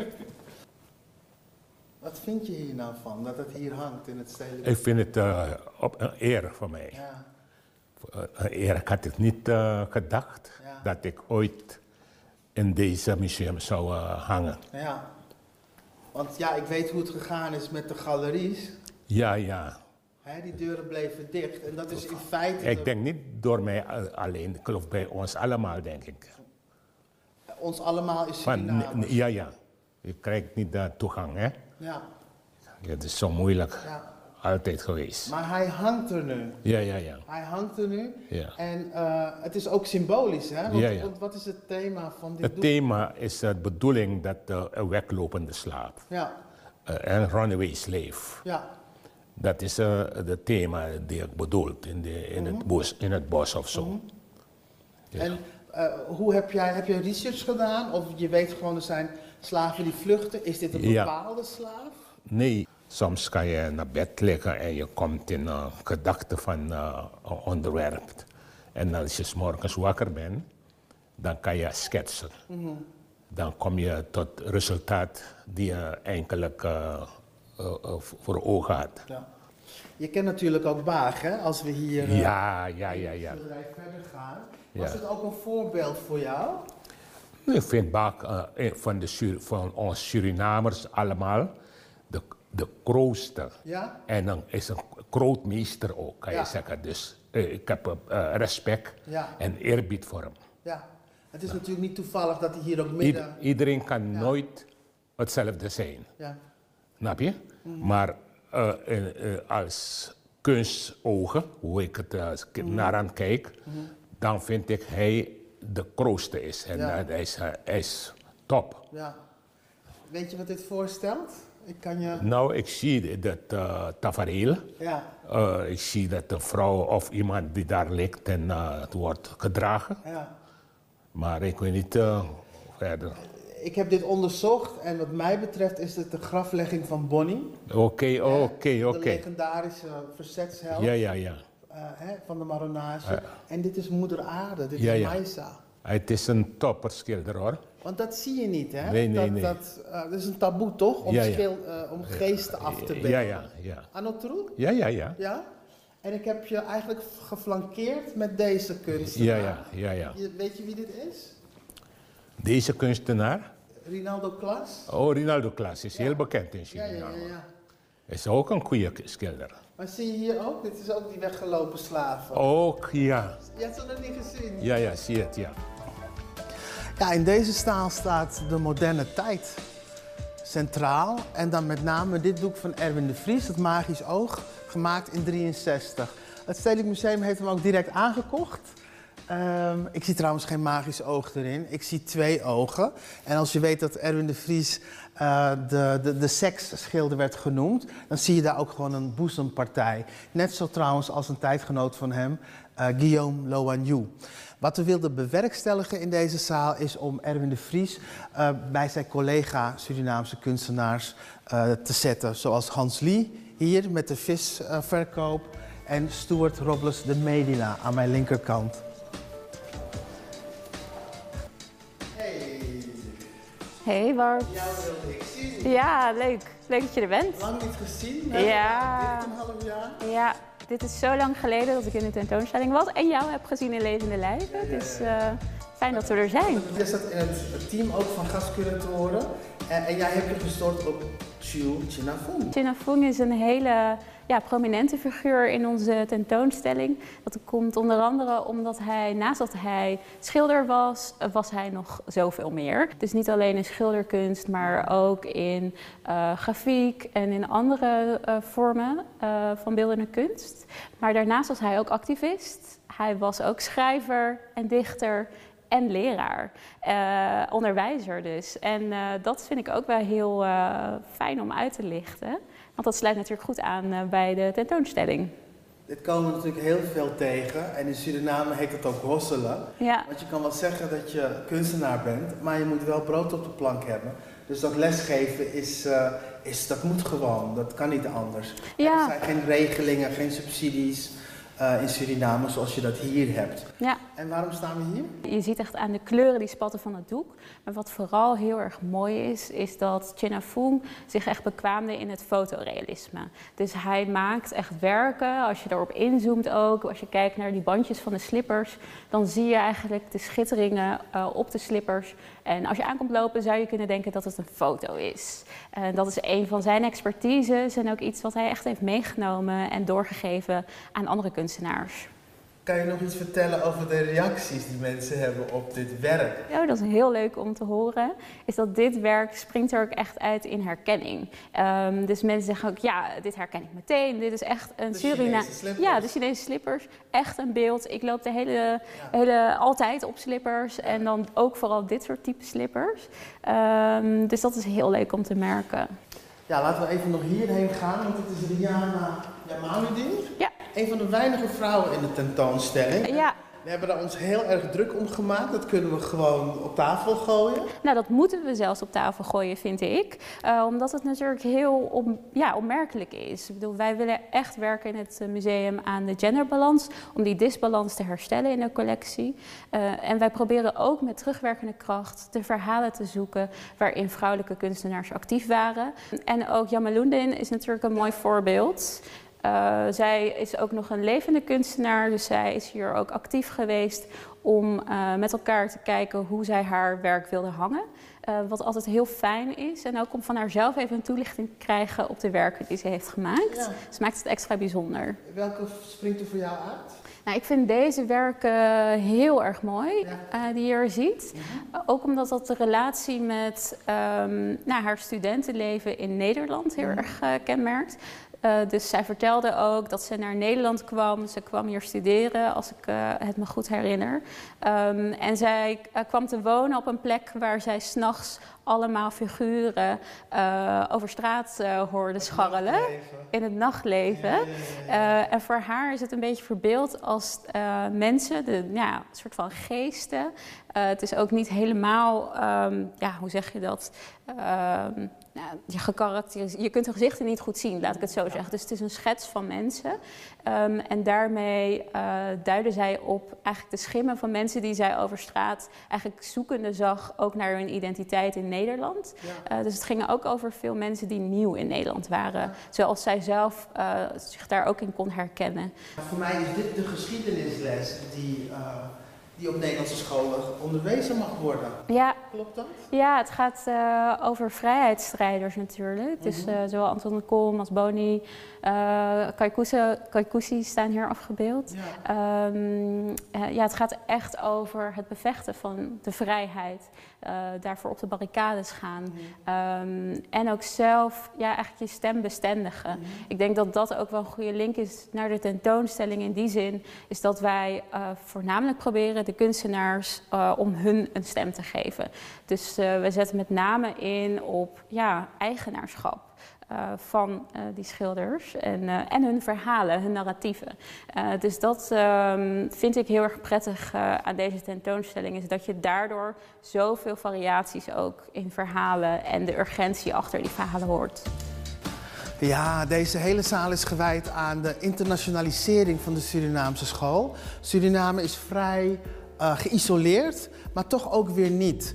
Wat vind je hier nou van, dat het hier hangt in het stedelijk? Ik vind het een eer voor mij. Ja. Eerlijk had ik niet gedacht dat ik ooit in deze museum zou hangen. Ja, want ja, ik weet hoe het gegaan is met de galeries. Ja. Die deuren bleven dicht en dat is in feite... Ik denk niet door mij alleen, ik geloof bij ons allemaal, denk ik. Ons allemaal is Surinamers. Ja. Je krijgt niet de toegang, hè? Ja. Het is zo moeilijk. Ja. Altijd geweest. Maar hij hangt er nu. Ja. Hij hangt er nu. Ja. En het is ook symbolisch, hè? Want wat is het thema van dit Het thema is de bedoeling dat een weglopende slaaf. Ja. Een runaway slave. Ja. Dat is het thema die ik bedoel in het bos of zo. Ja. En hoe heb jij research gedaan? Of je weet gewoon er zijn slaven die vluchten. Is dit een bepaalde slaaf? Nee. Soms kan je naar bed liggen en je komt in gedachten van een onderwerp. En als je 's morgens wakker bent, dan kan je schetsen. Dan kom je tot resultaat die je eigenlijk voor ogen had. Ja. Je kent natuurlijk ook Baag, hè? Als we hier Ja. verder gaan. Was het ook een voorbeeld voor jou? Ik vind Baag van ons Surinamers allemaal de grootste. Ja? En dan is een grootmeester ook, kan je zeggen. Dus ik heb respect en eerbied voor hem. Ja, het is natuurlijk niet toevallig dat hij hier ook midden... Iedereen kan nooit hetzelfde zijn. Ja. Snap je? Maar als kunstogen, hoe ik het naar aan kijk, dan vind ik hij de grootste is. En hij is top. Ja. Weet je wat dit voorstelt? Nou, ik zie dat tafereel. Ja. Ik zie dat een vrouw of iemand die daar ligt en het wordt gedragen. Ja. Maar ik weet niet verder. Ik heb dit onderzocht en wat mij betreft is het de graflegging van Bonnie. Oké. De legendarische verzetsheld. Ja. Van de Marronage. En dit is Moeder Aarde, dit is Maisa. Het is een topperschilder hoor. Want dat zie je niet, hè? Nee. Dat is een taboe, toch? Om geesten af te beelden. Ja. Anotroe? Ja. En ik heb je eigenlijk geflankeerd met deze kunstenaar. Ja. Weet je wie dit is? Deze kunstenaar? Rinaldo Klas. Oh, Rinaldo Klas is heel bekend in Suriname. Ja. Is ook een goede schilder. Maar zie je hier ook? Dit is ook die weggelopen slaven. Ook, ja. Je hebt ze nog niet gezien? Ja, zie het, ja. Ja, in deze staal staat de moderne tijd centraal. En dan met name dit doek van Erwin de Vries, het Magisch Oog, gemaakt in 1963. Het Stedelijk Museum heeft hem ook direct aangekocht. Ik zie trouwens geen magisch oog erin. Ik zie 2 ogen. En als je weet dat Erwin de Vries de seksschilder werd genoemd, dan zie je daar ook gewoon een boezempartij. Net zo trouwens als een tijdgenoot van hem, Guillaume Loagnou. Wat we wilden bewerkstelligen in deze zaal is om Erwin de Vries bij zijn collega Surinaamse kunstenaars te zetten. Zoals Hans Lee hier met de visverkoop en Stuart Robles de Medina aan mijn linkerkant. Hey Bart. Jou wilde ik zien. Ja, leuk. Leuk dat je er bent. Lang niet gezien, ja. Dit een half jaar. Ja, dit is zo lang geleden dat ik in de tentoonstelling was en jou heb gezien in levende lijven. Dus fijn dat we er zijn. Je zat in het team ook van gastcuratoren en jij hebt je gestort op Chiu Chinafung. Chinafung is een hele prominente figuur in onze tentoonstelling. Dat komt onder andere omdat hij, naast dat hij schilder was, was hij nog zoveel meer. Dus niet alleen in schilderkunst, maar ook in grafiek en in andere vormen van beeldende kunst. Maar daarnaast was hij ook activist. Hij was ook schrijver en dichter en leraar, onderwijzer dus. En dat vind ik ook wel heel fijn om uit te lichten. Want dat sluit natuurlijk goed aan bij de tentoonstelling. Dit komen we natuurlijk heel veel tegen. En in Suriname heet het ook hosselen. Ja. Want je kan wel zeggen dat je kunstenaar bent, maar je moet wel brood op de plank hebben. Dus dat lesgeven dat moet gewoon. Dat kan niet anders. Ja. Er zijn geen regelingen, geen subsidies. in Suriname zoals je dat hier hebt. Ja. En waarom staan we hier? Je ziet echt aan de kleuren die spatten van het doek. Maar wat vooral heel erg mooi is dat Chinafung zich echt bekwaamde in het fotorealisme. Dus hij maakt echt werken, als je erop inzoomt ook, als je kijkt naar die bandjes van de slippers, dan zie je eigenlijk de schitteringen op de slippers. En als je aankomt lopen zou je kunnen denken dat het een foto is. En dat is een van zijn expertises en ook iets wat hij echt heeft meegenomen en doorgegeven aan andere kunstenaars. Kan je nog iets vertellen over de reacties die mensen hebben op dit werk? Ja, dat is heel leuk om te horen. Is dat dit werk springt er ook echt uit in herkenning. Dus mensen zeggen ook, ja, dit herken ik meteen. Dit is echt een Suriname. Ja, de Chinese slippers. Echt een beeld. Ik loop de hele altijd op slippers. En dan ook vooral dit soort type slippers. Dus dat is heel leuk om te merken. Ja, laten we even nog hierheen gaan, want het is Riana Jamaludin. Ja. Een van de weinige vrouwen in de tentoonstelling. Ja. We hebben daar ons heel erg druk om gemaakt. Dat kunnen we gewoon op tafel gooien. Nou, dat moeten we zelfs op tafel gooien, vind ik. Omdat het natuurlijk heel opmerkelijk is. Ik bedoel, wij willen echt werken in het museum aan de genderbalans. Om die disbalans te herstellen in de collectie. En wij proberen ook met terugwerkende kracht de verhalen te zoeken waarin vrouwelijke kunstenaars actief waren. En ook Jamaludin is natuurlijk een mooi voorbeeld. Zij is ook nog een levende kunstenaar, dus zij is hier ook actief geweest om met elkaar te kijken hoe zij haar werk wilde hangen. Wat altijd heel fijn is en ook om van haarzelf even een toelichting te krijgen op de werken die ze heeft gemaakt. Ja. Dus maakt het extra bijzonder. Welke springt er voor jou uit? Nou, ik vind deze werken heel erg mooi, die je hier ziet. Ook omdat dat de relatie met haar studentenleven in Nederland heel erg kenmerkt. Dus zij vertelde ook dat ze naar Nederland kwam. Ze kwam hier studeren, als ik het me goed herinner. En zij kwam te wonen op een plek waar zij 's nachts allemaal figuren over straat hoorde scharrelen. In het nachtleven. En voor haar is het een beetje verbeeld als mensen, een soort van geesten. Het is ook niet helemaal, hoe zeg je dat? Je kunt hun gezichten niet goed zien, laat ik het zo zeggen. Dus het is een schets van mensen. En daarmee duidde zij op eigenlijk de schimmen van mensen die zij over straat eigenlijk zoekende zag, ook naar hun identiteit in Nederland. Ja. Dus het ging ook over veel mensen die nieuw in Nederland waren. Ja. Zoals zij zelf zich daar ook in kon herkennen. Voor mij is dit de geschiedenisles die op Nederlandse scholen onderwezen mag worden. Ja. Klopt dat? Ja, het gaat over vrijheidsstrijders natuurlijk. Dus zowel Anton de Kom als Boni, Kaikousi staan hier afgebeeld. Ja. Het gaat echt over het bevechten van de vrijheid. Daarvoor op de barricades gaan. En ook zelf eigenlijk je stem bestendigen. Ik denk dat dat ook wel een goede link is naar de tentoonstelling in die zin. Is dat wij voornamelijk proberen de kunstenaars om hun een stem te geven. Dus we zetten met name in op eigenaarschap. Van die schilders en hun verhalen, hun narratieven. Dus dat vind ik heel erg prettig aan deze tentoonstelling, is dat je daardoor zoveel variaties ook in verhalen en de urgentie achter die verhalen hoort. Ja, deze hele zaal is gewijd aan de internationalisering van de Surinaamse school. Suriname is vrij geïsoleerd, maar toch ook weer niet.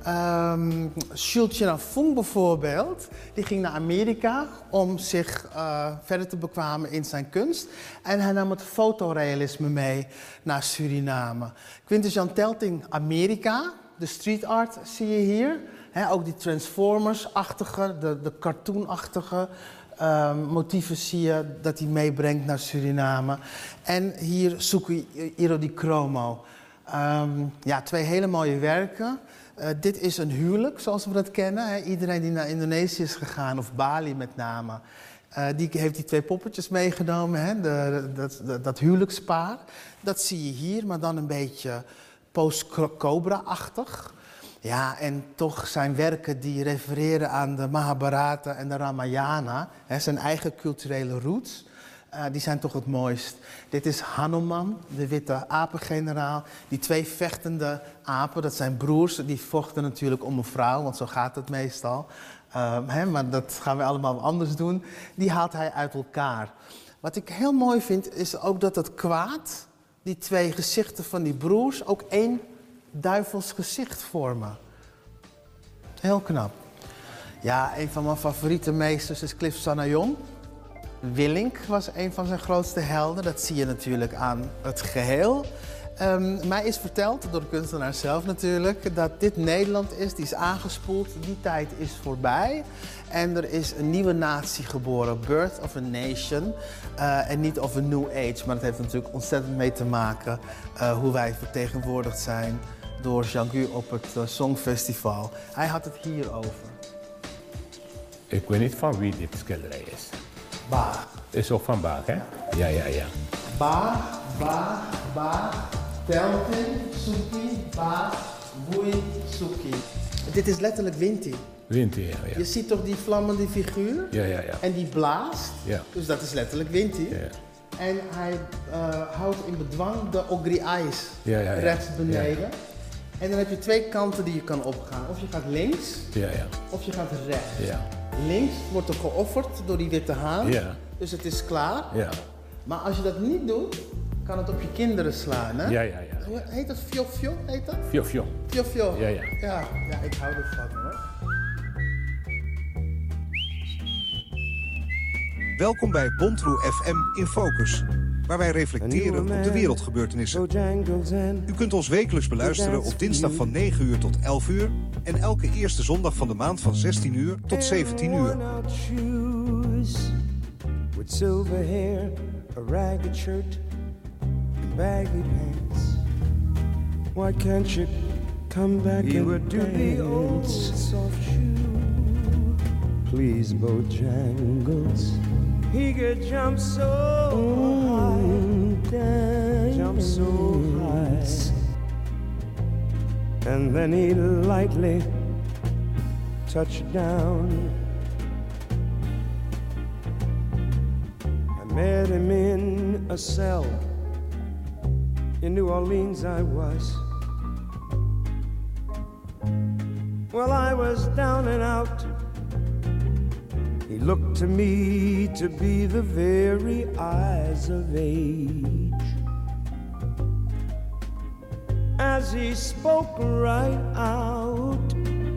Jules Chinafung bijvoorbeeld, die ging naar Amerika om zich verder te bekwamen in zijn kunst. En hij nam het fotorealisme mee naar Suriname. Quintus Jan Telting, Amerika, de street art zie je hier. Ook die Transformers-achtige, de cartoon-achtige motieven zie je dat hij meebrengt naar Suriname. En hier Suki Irodikromo. Twee hele mooie werken. Dit is een huwelijk, zoals we dat kennen. Iedereen die naar Indonesië is gegaan, of Bali met name, die heeft die 2 poppetjes meegenomen, dat huwelijkspaar. Dat zie je hier, maar dan een beetje post-Cobra-achtig. Ja, en toch zijn werken die refereren aan de Mahabharata en de Ramayana, zijn eigen culturele roots. Die zijn toch het mooist. Dit is Hanuman, de witte apengeneraal. Die 2 vechtende apen, dat zijn broers. Die vochten natuurlijk om een vrouw, want zo gaat het meestal. Maar dat gaan we allemaal anders doen. Die haalt hij uit elkaar. Wat ik heel mooi vind, is ook dat het kwaad, die twee gezichten van die broers, ook één duivels gezicht vormen. Heel knap. Ja, een van mijn favoriete meesters is Cliff Sanayon. Willink was een van zijn grootste helden. Dat zie je natuurlijk aan het geheel. Mij is verteld, door de kunstenaar zelf natuurlijk, dat dit Nederland is, die is aangespoeld. Die tijd is voorbij. En er is een nieuwe natie geboren, Birth of a Nation. En niet of a New Age, maar dat heeft natuurlijk ontzettend mee te maken hoe wij vertegenwoordigd zijn door Jean-Gu op het Songfestival. Hij had het hierover. Ik weet niet van wie dit schilderij is. Baag. Is ook van Baag, hè? Ja. Baag, Telting, Suki, Baag, Woei, Suki. Dit is letterlijk Winti. Winti, ja. Je ziet toch die vlammende figuur? Ja. En die blaast. Ja. Dus dat is letterlijk Winti. Ja. En hij houdt in bedwang de Ogri Ais rechts beneden. Ja. En dan heb je twee kanten die je kan opgaan. Of je gaat links, of je gaat rechts. Ja. Links wordt er geofferd door die witte haan. Ja. Dus het is klaar. Ja. Maar als je dat niet doet, kan het op je kinderen slaan, hè? Ja. Heet dat Fiofio? Heet dat? Fiofio. Ja, ik hou ervan, hoor. Welkom bij Bontroe FM in Focus, waar wij reflecteren op de wereldgebeurtenissen. U kunt ons wekelijks beluisteren op dinsdag van 9 uur tot 11 uur en elke eerste zondag van de maand van 16 uur tot 17 uur. With silver hair, a ragged shirt, and baggy pants. Why can't you come back and would do the old soft shoe? Please, Bojangles. He could jump so high, jump so high, and then he'd lightly touch down. Met him in a cell in New Orleans I was. Well, I was down and out. He looked to me to be the very eyes of age. As he spoke right out,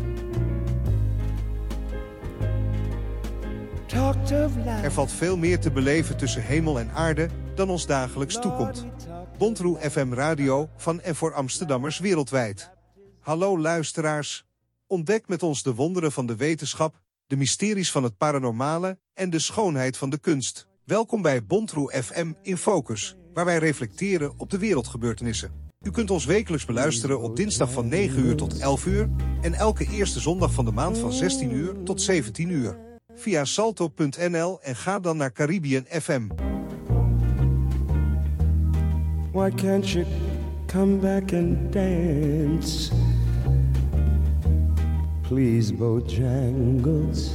er valt veel meer te beleven tussen hemel en aarde dan ons dagelijks toekomt. Bontroe FM Radio van en voor Amsterdammers wereldwijd. Hallo luisteraars. Ontdek met ons de wonderen van de wetenschap, de mysteries van het paranormale en de schoonheid van de kunst. Welkom bij Bontroe FM in Focus, waar wij reflecteren op de wereldgebeurtenissen. U kunt ons wekelijks beluisteren op dinsdag van 9 uur tot 11 uur en elke eerste zondag van de maand van 16 uur tot 17 uur. Via salto.nl en ga dan naar Caribbean FM. Why can't you come back and dance? Please, Bojangles.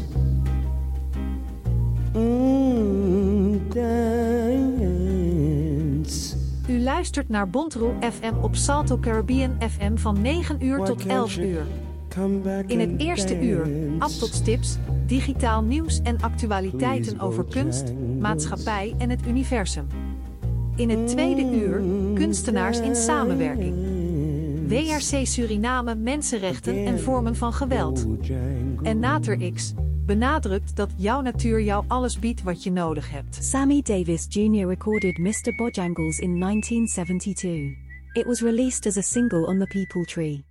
Dance. U luistert naar Bontroe FM op Salto Caribbean FM van 9 uur tot 11 uur. In het eerste uur, Abtotstips, digitaal nieuws en actualiteiten over kunst, maatschappij en het universum. In het tweede uur, kunstenaars in samenwerking. WRC Suriname, mensenrechten en vormen van geweld. En Nater X benadrukt dat jouw natuur jou alles biedt wat je nodig hebt. Sammy Davis Jr. recorded Mr. Bojangles in 1972. It was released as a single on the People Tree.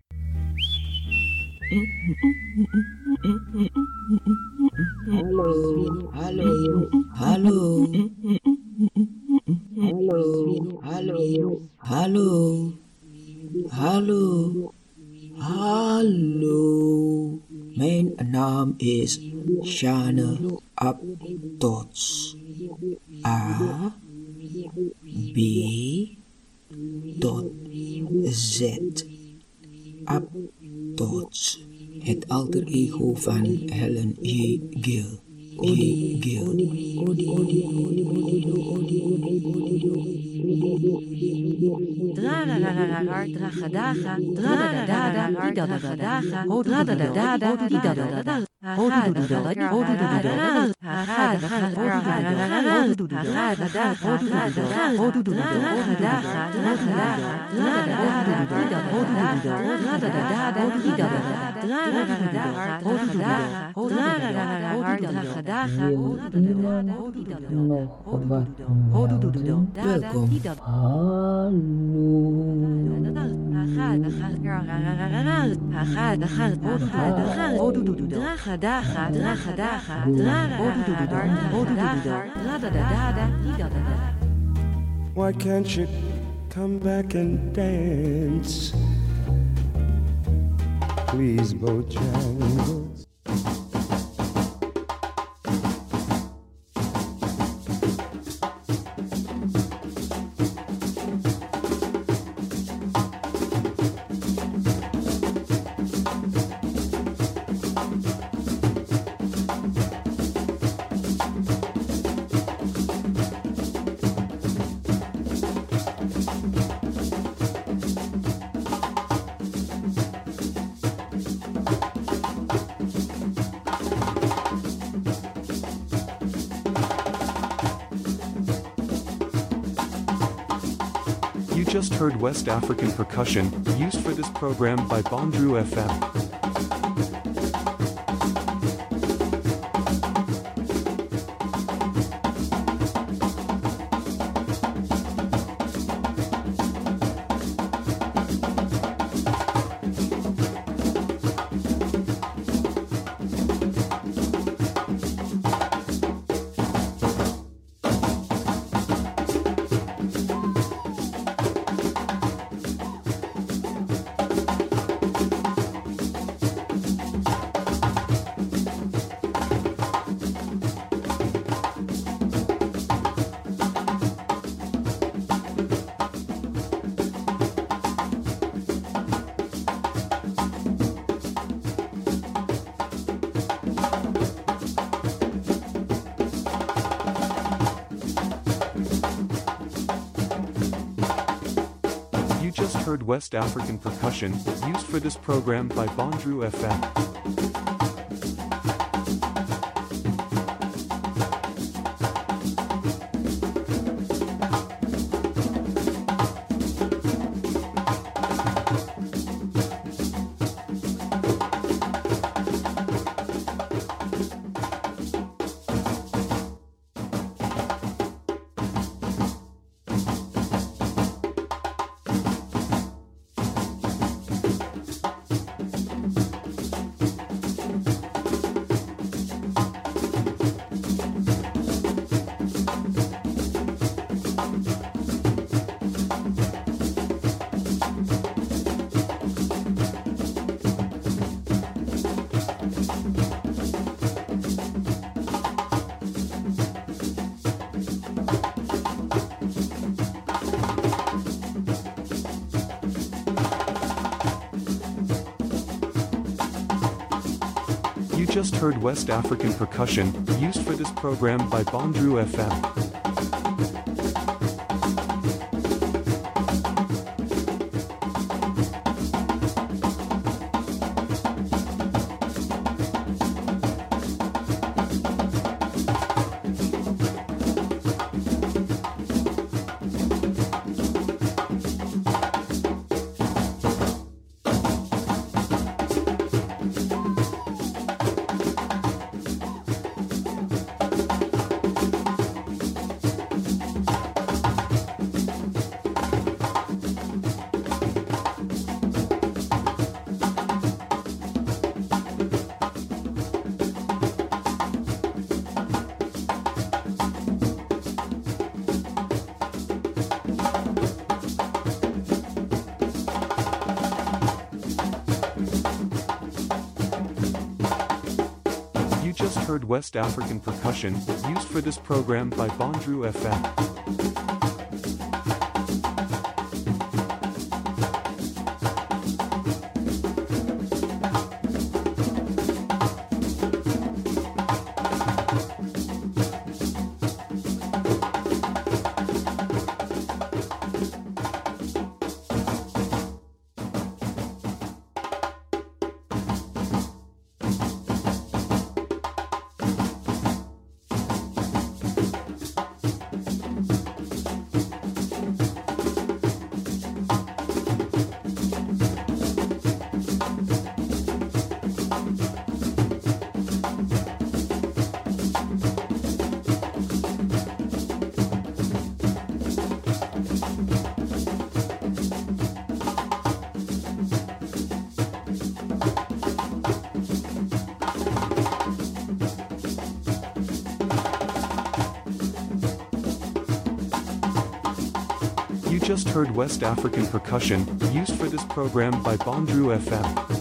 Hallo, hallo, hallo. Hallo, hallo, hallo. Hallo, hallo. Mijn naam is Shane Abtots. A, B, tot Z. Abtots. Het alter ego van Helen J. Gill. Why can't you come back and dance? Please, Bojangles. You just heard West African percussion, used for this program by Bondru FM. Heard West African percussion, used for this program by Bondru FM. You just heard West African percussion, used for this program by Bondru FM. Heard West African percussion, used for this program by Bondru FM. just heard West African percussion, used for this program by Bondru FM.